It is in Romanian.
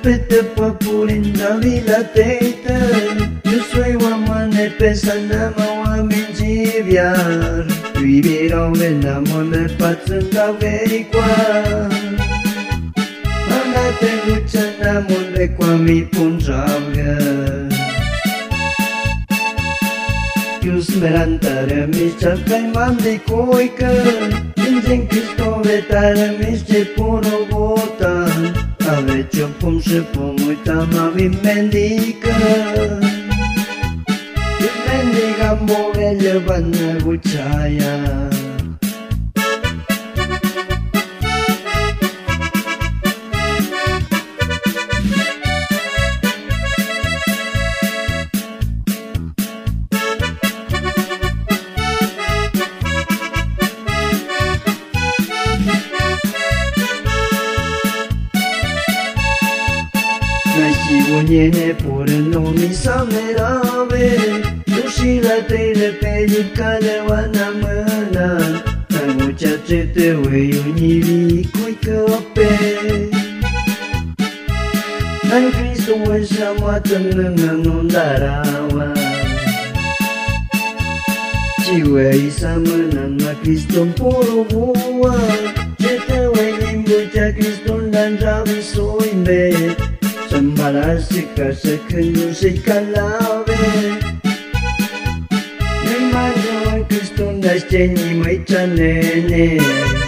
Napita papulinda vila teita Yusui wamane pesana mawaminjiviar Vivirão venamo me patsunda veikwa Mana tengu chana munde kwa mi punjavga Yus merantare mi chakai mandi koika Injeng Cristo vetare mi se puro vota Ave ciopum și pumuita mavi mendica Mendica movelje vanna gučaja Nasivunyene purno mi samerave Dushila teile peli kalewana mâna Tangucea ce te uiu nivi cui căpe În Cristo își amoată lângă nundaraua Ci uei sa mâna la Cristo poruvua Ce te uei limbucea Cristo l'anjavi soimbe Sambarasika sa kanyo say kalave May madyo ang Kristo na siya ni may chanene